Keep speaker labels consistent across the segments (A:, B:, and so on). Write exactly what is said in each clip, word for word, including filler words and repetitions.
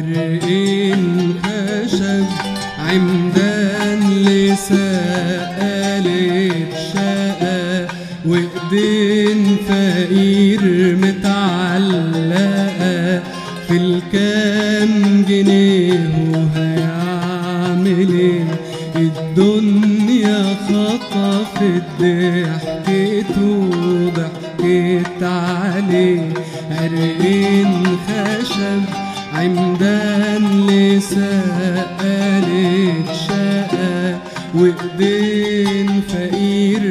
A: عرقين خشب عمدان لسقالة شقا وايدين فقير متعلقة في الكام جنيه وهيعمل ايه؟ الدنيا خطفت ضحكته وضحكت عليه. عرقين خشب عمدان لسقالة شقا وايدين فقير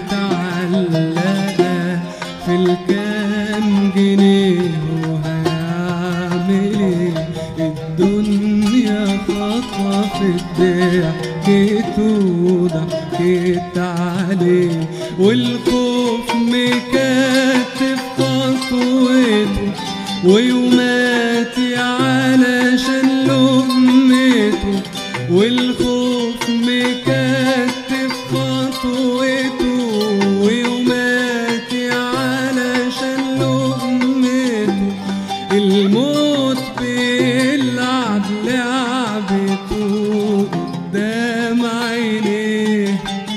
A: متعلقة في الكام جنيه وهيعمل ايه؟ الدنيا خطفت ضحكته وضحكت عليه. والخوف مكتف خطوته ويوماتي علشان لقمته. والخوف مكتف خطوته ويوماتي علشان لقمته. الموت بيلعب لعبته قدام عينيه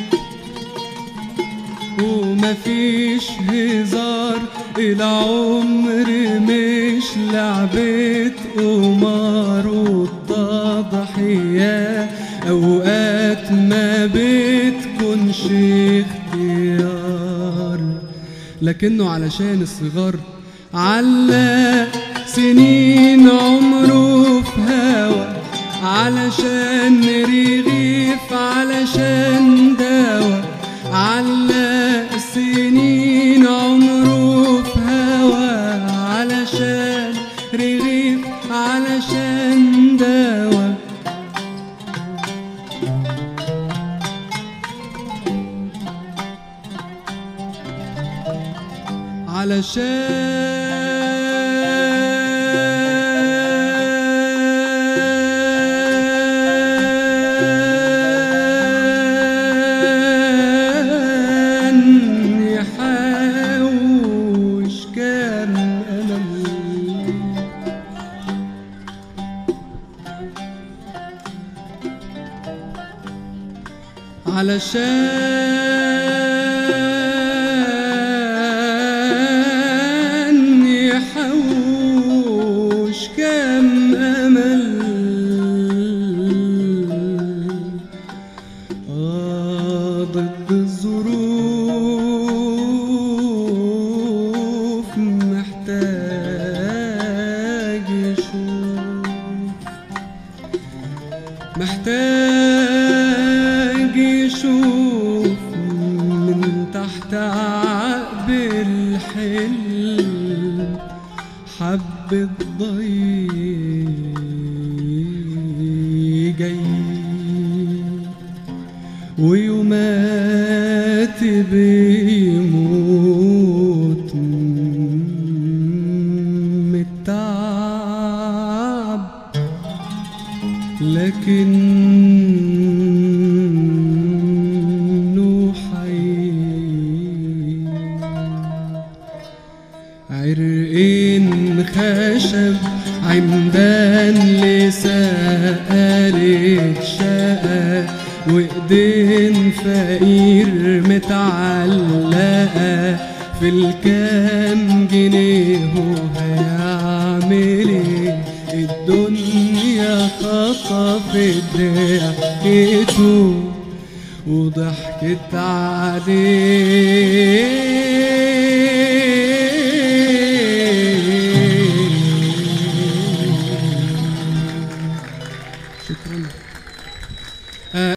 A: ومفيش هزار. العمر مش لعبة قمار والتضحية أوقات ما بتكونش اختيار، لكنه علشان الصغار علق سنين عمره في هوا علشان رغيف علشان دوا. علق سنين عمره في هوا علشان رغيف علشان دوا. علشان يحوش كام أمل علشان يحوش كام أمل. آه ضد الظروف محتاج يشوف محتاج يشوف من تحت عقب الحلم حبة ضي جاي ويومات بيموت من التعب، لكنه حي. عرقين خشب عمدان لسقالة شقا وايدين فقير متعلقة في الكام جنيه وهيعمل ايه؟ الدنيا خطفت ضحكته وضحكت عليه.